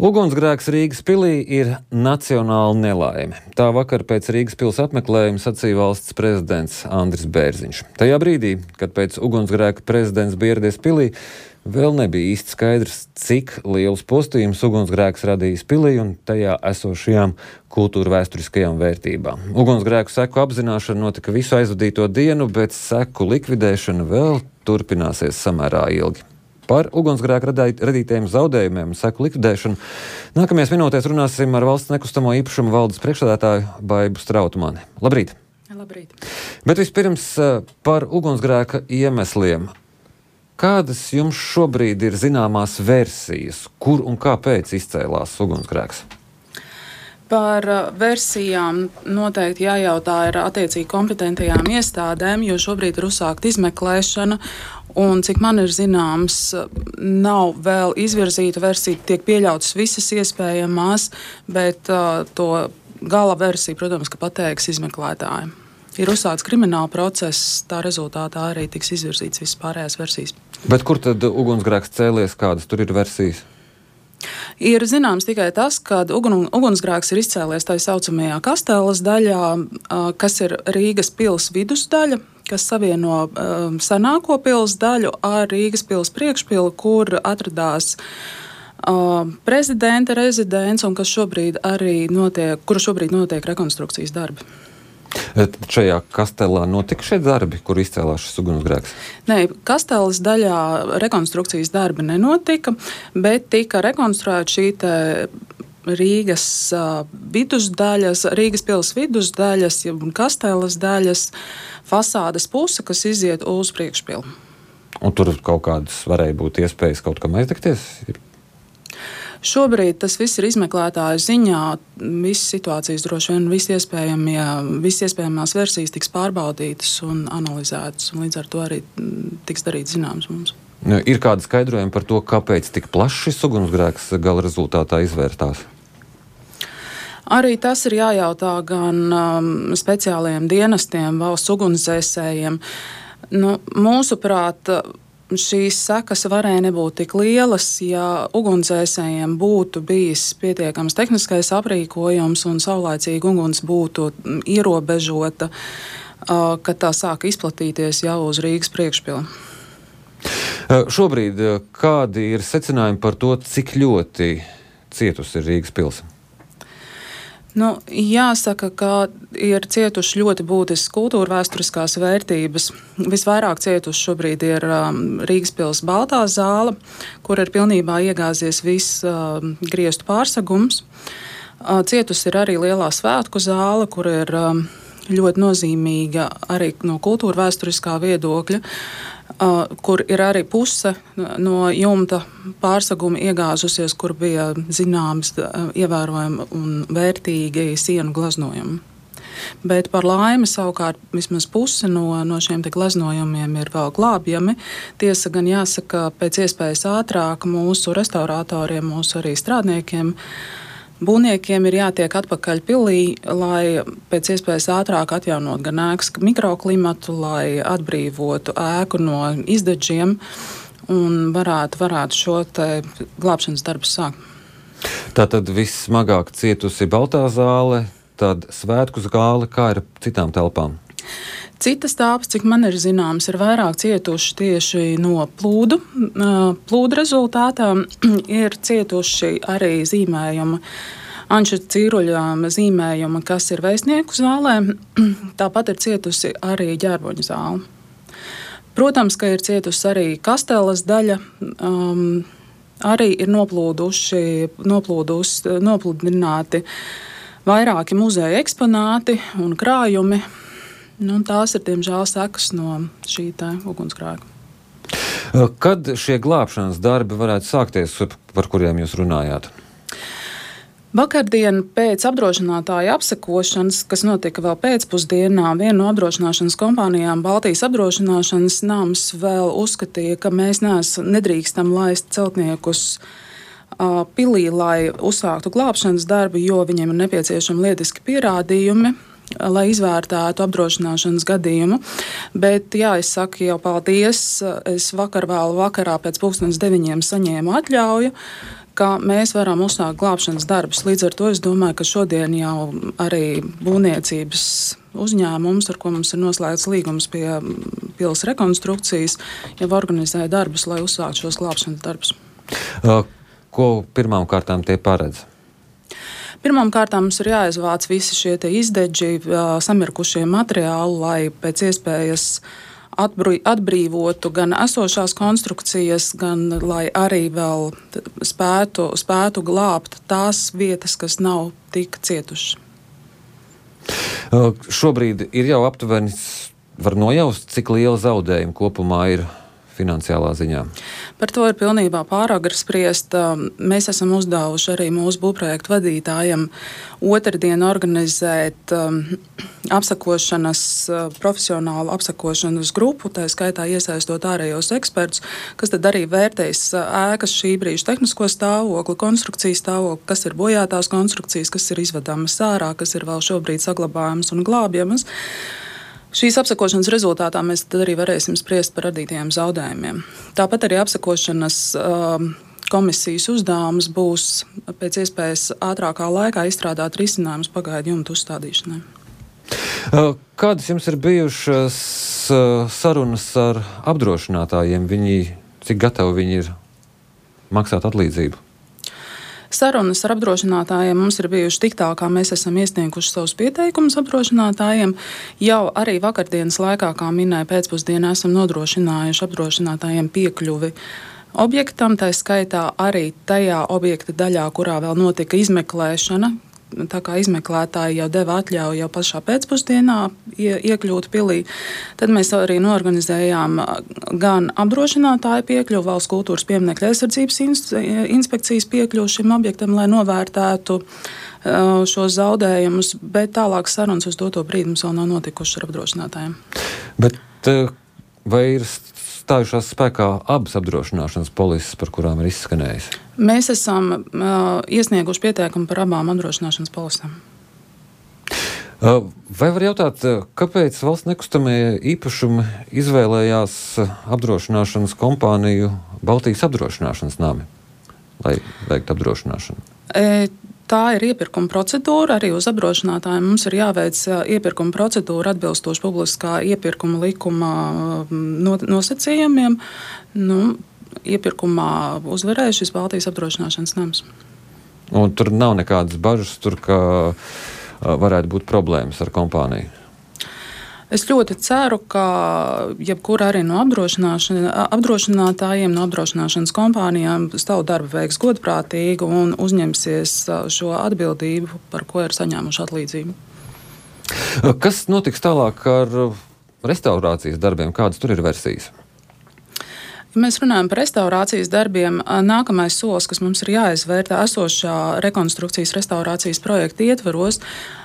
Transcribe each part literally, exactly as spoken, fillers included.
Ugunsgrēks Rīgas pilī ir nacionāla nelaime. Tā vakar pēc Rīgas pils apmeklējuma sacīja valsts prezidents Andris Bērziņš. Tajā brīdī, kad pēc ugunsgrēka prezidents bija ieradies pilī, vēl nebija īsti skaidrs, cik liels postījums ugunsgrēks radījis pilī un tajā esošajām kultūra vēsturiskajām vērtībām. Ugunsgrēku seku apzināšana notika visu aizvadīto dienu, bet seku likvidēšana vēl turpināsies samērā ilgi. Par ugunsgrēku radītajiem zaudējumiem un seku likvidēšanu nākamajās minūtēs runāsim ar valsts nekustamo īpašumu valdes priekšsēdētāju Baibu Strautumani. Labrīt! Labrīt! Bet vispirms par ugunsgrēka iemesliem. Kādas jums šobrīd ir zināmās versijas, kur un kāpēc izcēlās ugunsgrēks? Par versijām noteikti jājautā ir attiecīgi kompetentajām iestādēm, jo šobrīd ir uzsākta izmeklēšana, un cik man ir zināms, nav vēl izvirzīta versija, tiek pieļautas visas iespējamās, bet uh, to gala versiju, protams, ka pateiks izmeklētāji. Ir uzsākts krimināla process, tā rezultātā arī tiks izvirzīts visas pārējās versijas. Bet kur tad ugunsgrēks cēlies, kādas tur ir versijas? Ir zināms tikai tas, ka ugun, ugunsgrēks ir izcēlies tā saucamajā Kasteles daļā, kas ir Rīgas pils vidusdaļa, kas savieno um, senāko pils daļu ar Rīgas pils priekšpilu, kur atradās um, prezidenta rezidents un kas šobrīd arī notiek, kura šobrīd notiek rekonstrukcijas darbi. Šajā Kastelā notika šie darbi, kur izcēlās šis ugunsgrēks? Nē, Kasteles daļā rekonstrukcijas darbi nenotika, bet tika rekonstruēta šī te Rīgas uh, vidusdaļas, Rīgas pils vidusdaļas un Kasteles daļas fasādes puse, kas iziet uz priekšpilu. Un tur kaut kādas varēja būt iespējas kaut kam aizdegties? Šobrīd tas viss ir izmeklētāju ziņā. Visas situācijas droši vien, visas iespējamie, visas iespējamās versijas tiks pārbaudītas un analizētas, un līdz ar to arī tiks darīts zināms mums. Ir kādi skaidrojumi par to, kāpēc tik plašs šis ugunsgrēks gala rezultātā izvērtās? Arī tas ir jājautā gan um, speciālajiem dienestiem, valsts ugunsdzēsējiem. Nu, mūsuprāt, šīs sekas varēja nebūt tik lielas, ja ugunsdzēsējiem būtu bijis pietiekams tehniskais aprīkojums un saulaicīgi uguns būtu ierobežota, kad tā sāka izplatīties jau uz Rīgas priekšpili. Šobrīd kādi ir secinājumi par to, cik ļoti cietusi ir Rīgas pils? Nu, jāsaka, ka ir cietuši ļoti būtiskas kultūra vēsturiskās vērtības. Visvairāk cietuši šobrīd ir um, Rīgas pils Baltā zāle, kur ir pilnībā iegāzies viss um, griestu pārsegums. Uh, cietusi ir arī Lielā svētku zāle, kur ir um, ļoti nozīmīga arī no kultūra vēsturiskā viedokļa, Uh, kur ir arī puse no jumta pārseguma iegāzusies, kur bija zināms uh, ievērojami un vērtīgi sienu glaznojumi. Bet par laimi savukārt vismaz puse no, no šiem te glaznojumiem ir vēl glābjami. Tiesa gan jāsaka, pēc iespējas ātrāk mūsu restauratoriem, mūsu arī strādniekiem, būvniekiem ir jātiek atpakaļ pilī, lai pēc iespējas ātrāk atjaunot gan ēkas mikroklimatu, lai atbrīvotu ēku no izdeģiem un varētu, varētu šo te glābšanas darbu sākt. Tātad vissmagāk cietusi Baltā zāle, tad Svētku zāle, kā ir citām telpām? Citas telpas, cik man ir zināms, ir vairāk cietuši tieši no plūdu. Plūdu rezultātā ir cietuši arī zīmējuma, Anša Cīruļa zīmējuma, kas ir Vēstnieku zālē. Tāpat ir cietusi arī Ģerboņa zāle. Protams, ka ir cietusi arī Kasteles daļa. Um, arī ir noplūduši, noplūdus, nopludināti vairāki muzeja eksponāti un krājumi. Nu, tās ir, diemžēl, sekas no šī tā ugunsgrēka. Kad šie glābšanas darbi varētu sākties, par kuriem jūs runājāt? Vakardien pēc apdrošinātāja apsekošanas, kas notika vēl pēcpusdienā, viena no apdrošināšanas kompānijām, Baltijas apdrošināšanas nams, vēl uzskatīja, ka mēs nees, nedrīkstam laist celtniekus uh, pilī, lai uzsāktu glābšanas darbu, jo viņiem ir nepieciešami lietiski pierādījumi, lai izvērtētu apdrošināšanas gadījumu. Bet, jā, es saku jau paldies. Es vakar vēl vakarā pēc pulkstens deviņiem saņēmu atļauju, ka mēs varam uzsākt glābšanas darbus. Līdz ar to es domāju, ka šodien jau arī būvniecības uzņēmums, ar ko mums ir noslēgts līgums pie pils rekonstrukcijas, jau organizē darbus, lai uzsāktu šos glābšanas darbus. Ko pirmām kārtām tie paredz? Pirmām kārtām mums ir jāizvāc visi šie izdeģi, samirkušie materiāli, lai pēc iespējas atbrīvotu gan esošās konstrukcijas, gan lai arī vēl spētu, spētu glābt tās vietas, kas nav tik cietušas. Šobrīd ir jau aptuveni, var nojaust, cik liela zaudējuma kopumā ir finansiālā ziņā? Par to ir pilnībā pāragri spriest. Mēs esam uzdevuši arī mūsu būvprojektu vadītājiem otrdien organizēt um, apsakošanas, profesionālu apsakošanas grupu, tā skaitā iesaistot ārējos ekspertus, kas tad arī vērtēs ēkas šī brīža tehnisko stāvokli, konstrukcijas stāvokli, kas ir bojātās konstrukcijas, kas ir izvedamas ārā, kas ir vēl šobrīd saglabājamas un glābjamas. Šīs apsakošanas rezultātā mēs arī varēsim spriest par radītajiem zaudējumiem. Tāpat arī apsakošanas uh, komisijas uzdevums būs pēc iespējas ātrākā laikā izstrādāt risinājumus pagaidu jumtu uzstādīšanai. Kādas jums ir bijušas sarunas ar apdrošinātājiem? Viņi, cik gatavi viņi ir maksāt atlīdzību? Sarunas ar apdrošinātājiem mums ir bijušas tik tā, kā mēs esam iesnieguši savus pieteikumus apdrošinātājiem. Jau arī vakardienas laikā, kā minēja pēcpusdienā, esam nodrošinājuši apdrošinātājiem piekļuvi objektam, tā skaitā arī tajā objekta daļā, kurā vēl notika izmeklēšana. Tā kā izmeklētāji jau deva atļauju jau pašā pēcpusdienā iekļūt pilī, tad mēs arī norganizējām gan apdrošinātāju piekļuvu, Valsts kultūras pieminekļa aizsardzības inspekcijas piekļuvu šim objektam, lai novērtētu šos zaudējumus, bet tālāk sarunas uz doto brīdi mums vēl nav notikušas ar apdrošinātājiem. Bet vai ir stājušās spēkā abas apdrošināšanas polises, par kurām ir izskanējis? Mēs esam uh, iesnieguši pieteikumu par abām apdrošināšanas polisēm. Uh, vai var jautāt, kāpēc valsts nekustamie īpašumi izvēlējās apdrošināšanas kompāniju Baltijas apdrošināšanas nami, lai veiktu apdrošināšanu? E, Tā ir iepirkuma procedūra. Arī uz apdrošinātājiem mums ir jāveic iepirkuma procedūra atbilstoši publiskā iepirkuma likuma nosacījumiem. Nu, iepirkumā uzvarēja šis Baltijas apdrošināšanas nams. Un tur nav nekādas bažas, tur, ka varētu būt problēmas ar kompāniju? Es ļoti ceru, ka jebkura arī no apdrošinātājiem, no apdrošināšanas kompānijām savu darbu veiks godprātīgi un uzņemsies šo atbildību, par ko ir saņēmuši atlīdzību. Kas notiks tālāk ar restaurācijas darbiem? Kādas tur ir versijas? Ja mēs runājam par restaurācijas darbiem, nākamais solis, kas mums ir jāizvērtē esošā rekonstrukcijas restaurācijas projekta ietvaros,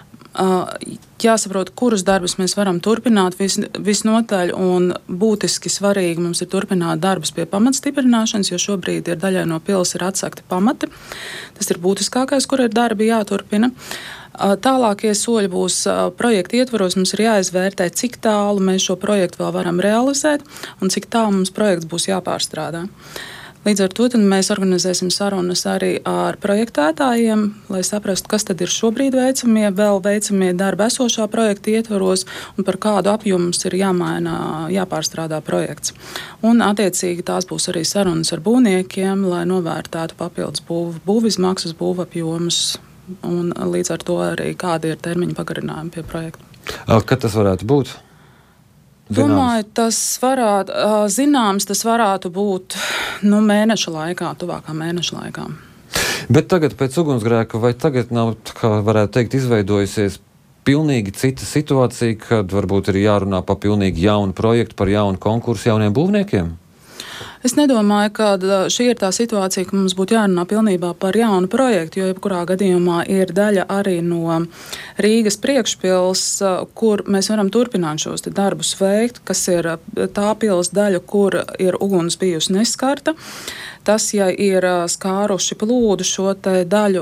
jāsaprot, kurus darbus mēs varam turpināt vis, visnotaļ, un būtiski svarīgi mums ir turpināt darbus pie pamatstiprināšanas, jo šobrīd ir daļai no pils ir atsakti pamati. Tas ir būtiskākais, kur ir darbi jāturpina. Tālākie soļi būs projekta ietvaros. Mums ir jāizvērtē, cik tālu mēs šo projektu vēl varam realizēt un cik tālu mums projekts būs jāpārstrādā. Līdz ar to mēs organizēsim sarunas arī ar projektētājiem, lai saprastu, kas tad ir šobrīd veicamie, vēl veicamie darbi esošā projekta ietvaros un par kādu apjomu mums ir jāmaina, jāpārstrādā projekts. Un attiecīgi tās būs arī sarunas ar būvniekiem, lai novērtētu papildus būv, būvizmaksas, būvapjomus un līdz ar to arī kādi ir termiņu pagarinājumi pie projekta. Kad tas varētu būt? Zināms. Domāju, tas varētu, zināms, tas varētu būt nu, mēneša laikā, tuvākā mēneša laikā. Bet tagad pēc ugunsgrēka vai tagad nav, kā varētu teikt, izveidojusies pilnīgi cita situācija, kad varbūt ir jārunā par pilnīgi jaunu projektu, par jaunu konkursu jauniem būvniekiem? Es nedomāju, ka šī ir tā situācija, ka mums būtu jārunā pilnībā par jaunu projektu, jo jebkurā gadījumā ir daļa arī no Rīgas priekšpils, kur mēs varam turpināt šos darbus veikt, kas ir tā pils daļa, kur ir uguns bijusi neskarta. Tas, ja ir skāruši plūdu šo te daļu,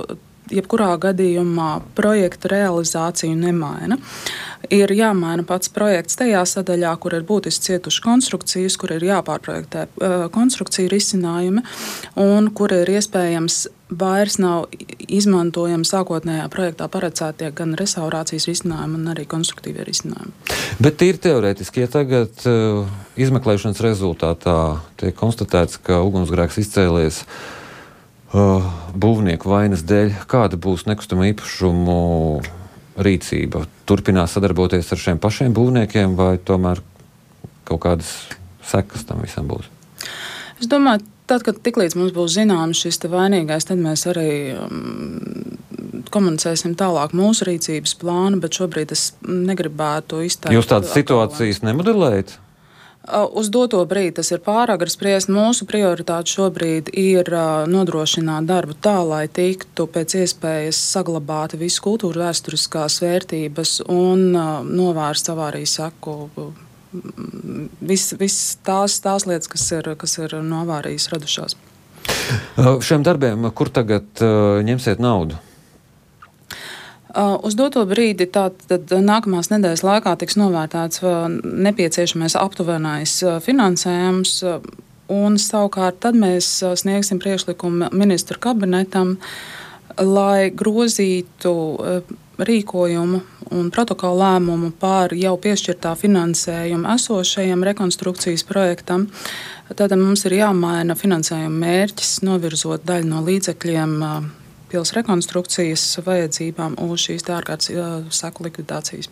jebkurā gadījumā projekta realizāciju nemaina. Ir jāmaina pats projekts tajā sadaļā, kur ir būtiski cietuši konstrukcijas, kur ir jāpārprojektē konstrukciju risinājumi un kur ir iespējams vairs nav izmantojami sākotnējā projektā paredzētie gan restaurācijas risinājumi un arī konstruktīvie risinājumi. Bet tīri teorētiski, ja tagad uh, izmeklēšanas rezultātā tiek konstatēts, ka ugunsgrēks izcēlies uh, būvnieku vainas dēļ, kāda būs nekustamo īpašumu rīcība? Turpinās sadarboties ar šiem pašiem būvniekiem vai tomēr kaut kādas sekas tam visam būs? Es domāju, tad, kad tiklīdz mums būs zināms šis te vainīgais, tad mēs arī um, komunicēsim tālāk mūsu rīcības plānu, bet šobrīd es negribētu izteikt. Jūs tādas situācijas nemodelējat? Uz doto brīdi tas ir pāragri spriest. Mūsu prioritāte šobrīd ir nodrošināt darbu tā, lai tiktu pēc iespējas saglabāti visas kultūra vēsturiskās vērtības un novērst avārijas seku. Viss vis tās, tās lietas, kas ir, kas ir no avārijas radušās. Šiem darbiem, kur tagad uh, ņemsiet naudu? Uh, uz doto brīdi tātad nākamās nedēļas laikā tiks novērtēts uh, nepieciešamais aptuvenais uh, finansējums, uh, un savukārt tad mēs uh, sniegsim priekšlikumu ministru kabinetam, lai grozītu uh, rīkojumu un protokolu lēmumu par jau piešķirtā finansējuma esošajam rekonstrukcijas projektam. Tātad mums ir jāmaina finansējuma mērķis, novirzot daļu no līdzekļiem uh, pils rekonstrukcijas vajadzībām uz šīs ārkārtas uh, seku likvidācijas.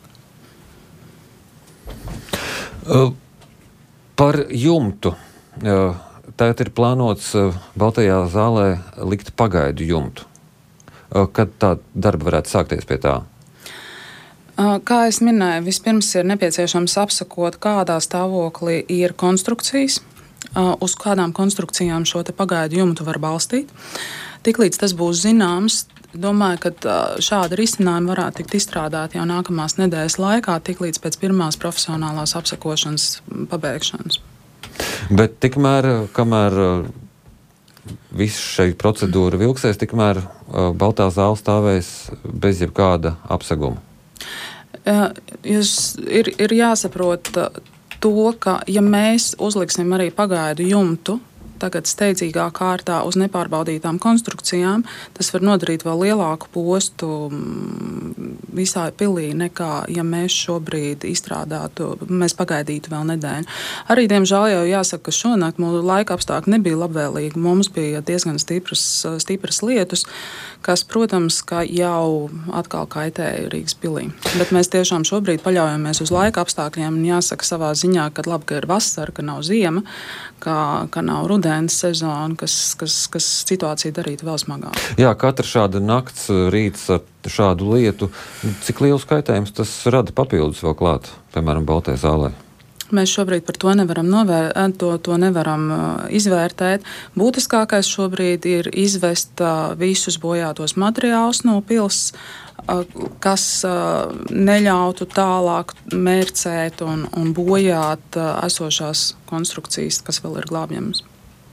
Uh, par jumtu. Uh, tagad ir plānots uh, Baltajā zālē likt pagaidu jumtu. Uh, kad tā darba varētu sākties pie tā? Uh, kā es minēju, vispirms ir nepieciešams apsakot, kādā stāvoklī ir konstrukcijas, uh, uz kādām konstrukcijām šo te pagaidu jumtu var balstīt. Tiklīdz tas būs zināms, domāju, ka šādi risinājumi varētu tikt izstrādāti jau nākamās nedēļas laikā, tiklīdz pēc pirmās profesionālās apsakošanas pabeigšanas. Bet tikmēr, kamēr viss šī procedūra vilksies, tikmēr Baltā zāle stāvēs bez jebkāda apseguma? Jūs ir, ir jāsaprot to, ka ja mēs uzliksim arī pagaidu jumtu, tagad steidzīgā kārtā uz nepārbaudītām konstrukcijām, tas var nodarīt vēl lielāku postu visā pilī nekā, ja mēs šobrīd izstrādātu, mēs pagaidītu vēl nedēļu. Arī, diemžēl, jau jāsaka, ka šonakt mūsu laika apstākļi nebija labvēlīgi. Mums bija diezgan stipras, stipras lietus, kas, protams, ka jau atkal kaitēja Rīgas pilī. Bet mēs tiešām šobrīd paļaujamies uz laika apstākļiem un jāsaka savā ziņā, ka labi, ka ir vasara, ka nav ziema, ka, ka nav rudens sezona, kas, kas, kas situāciju darītu vēl smagāk. Jā, katra šāda nakts rīts ar šādu lietu, cik liels kaitējums tas rada papildus vēl klāt, piemēram, Baltajā zālē? Mēs šobrīd par to nevaram, novēr, to, to nevaram uh, izvērtēt. Būtiskākais šobrīd ir izvest uh, visus bojātos materiālus no pils, uh, kas uh, neļautu tālāk mērcēt un, un bojāt uh, esošās konstrukcijas, kas vēl ir glābjamas.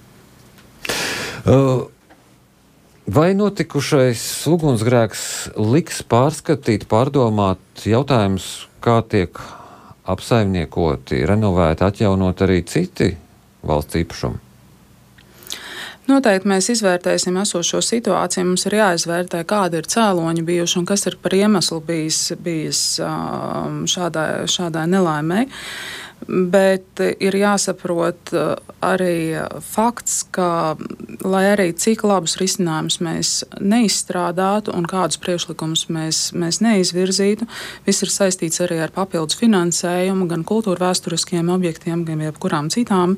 Uh. Vai notikušais ugunsgrēks liks pārskatīt, pārdomāt jautājumus, kā tiek apsaimniekoti, renovēti, atjaunot arī citi valsts īpašumi? Noteikti mēs izvērtēsim esošo situāciju. Mums ir jāizvērtē, kādi ir cēloņi bijuši un kas ir par iemeslu bijis, bijis šādai, šādai nelaimei. Bet ir jāsaprot arī fakts, ka, lai arī cik labus risinājumus mēs neizstrādātu un kādus priekšlikumus mēs, mēs neizvirzītu, viss ir saistīts arī ar papildus finansējumu gan kultūra vēsturiskiem objektiem, gan jebkurām citām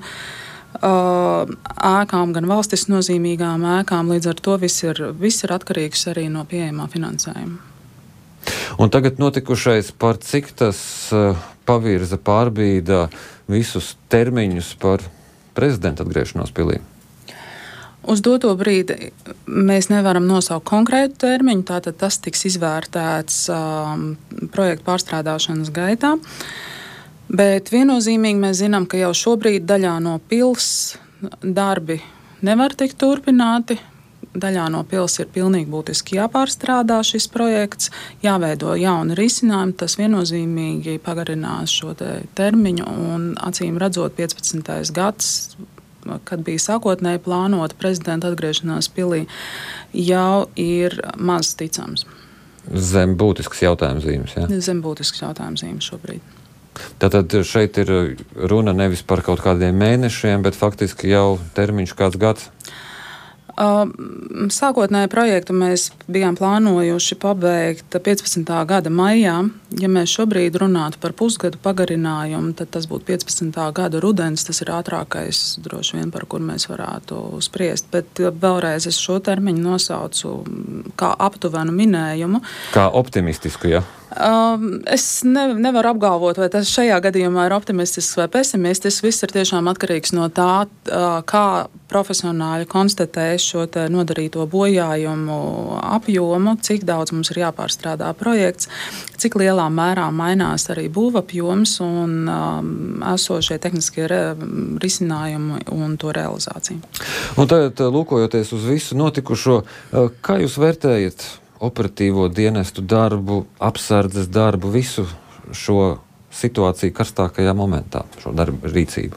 ēkām, gan valstis nozīmīgām ēkām. Līdz ar to viss ir, viss ir atkarīgs arī no pieejamā finansējuma. Un tagad notikušais, par cik tas uh, pavirza, pārbīda visus termiņus par prezidenta atgriešanos pilī? Uz doto brīdi mēs nevaram nosaukt konkrētu termiņu, tātad tas tiks izvērtēts um, projektu pārstrādāšanas gaitā. Bet viennozīmīgi mēs zinām, ka jau šobrīd daļā no pils darbi nevar tikt turpināti. daļā no pils ir pilnīgi būtiski jāpārstrādā šis projekts, jāveido jauni risinājumi. Tas viennozīmīgi pagarinās šo te termiņu un acīm redzot piecpadsmitais gads, kad bija sākotnēji plānota prezidenta atgriešanās pilī, jau ir maz ticams. Zem būtisks jautājums zīmes, jā? Zem būtisks jautājums zīmes šobrīd. Tātad šeit ir runa nevis par kaut kādiem mēnešiem, bet faktiski jau termiņš kāds gads? Uh, sākotnēji projektu mēs bijām plānojuši pabeigt piecpadsmitā gada maijā. Ja mēs šobrīd runātu par pusgadu pagarinājumu, tad tas būtu piecpadsmitā gada rudens. Tas ir ātrākais, droši vien, par kur mēs varētu spriest. Bet vēlreiz es šo termiņu nosaucu kā aptuvenu minējumu. Kā optimistisku, ja? Um, es ne, nevaru apgalvot, vai tas šajā gadījumā ir optimistisks vai pesimistisks. Viss ir tiešām atkarīgs no tā, uh, kā profesionāļi konstatē šo te nodarīto bojājumu apjomu, cik daudz mums ir jāpārstrādā projekts, cik lielā mērā mainās arī būvapjoms un um, esošie tehniskie re, risinājumi un to realizāciju. Un tagad, lūkojoties uz visu notikušo, kā jūs vērtējat operatīvo dienestu darbu, apsardzes darbu, visu šo situāciju karstākajā momentā, šo darbu rīcību?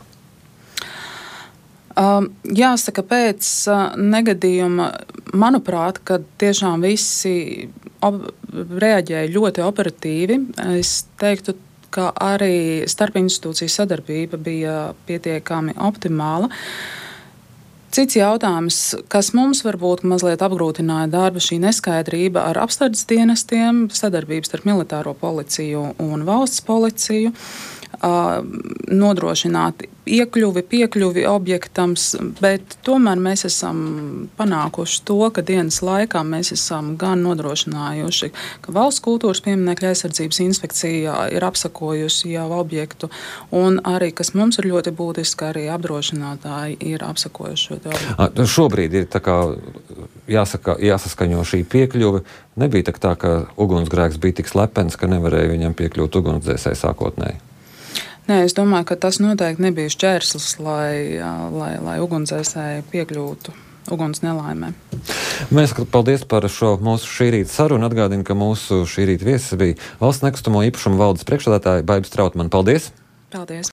Um, jāsaka, pēc uh, negadījuma, manuprāt, kad tiešām visi op- reaģēja ļoti operatīvi, es teiktu, ka arī starpinstitūciju sadarbība bija pietiekami optimāla. Cits jautājums, kas mums varbūt mazliet apgrūtināja darbu, šī neskaidrība ar apsardzes dienestiem, sadarbības starp militāro policiju un valsts policiju, nodrošināt iekļuvi, piekļuvi objektams, bet tomēr mēs esam panākuši to, ka dienas laikā mēs esam gan nodrošinājuši, ka Valsts kultūras pieminekļa aizsardzības inspekcija ir apsakojusi jau objektu, un arī, kas mums ir ļoti būtiski, arī apdrošinātāji ir apsakojuši šo objektu. Šobrīd ir tā kā jāsaka, jāsaskaņo šī piekļuve. Nebija tā, ka ugunsgrēks bija tik slepens, ka nevarēja viņam piekļūt ugunsdzēsēji sākotnēji. Nē, es domāju, ka tas noteikti nebija šķērslis, lai, lai, lai ugunsdzēsēji piekļūtu uguns nelaimē. Mēs paldies par šo mūsu šī rīta sarunu. Atgādinu, ka mūsu šī rīta viesis bija Valsts nekustamo īpašumu valdes priekšsēdētāja Baiba Strautmane. Paldies! Paldies!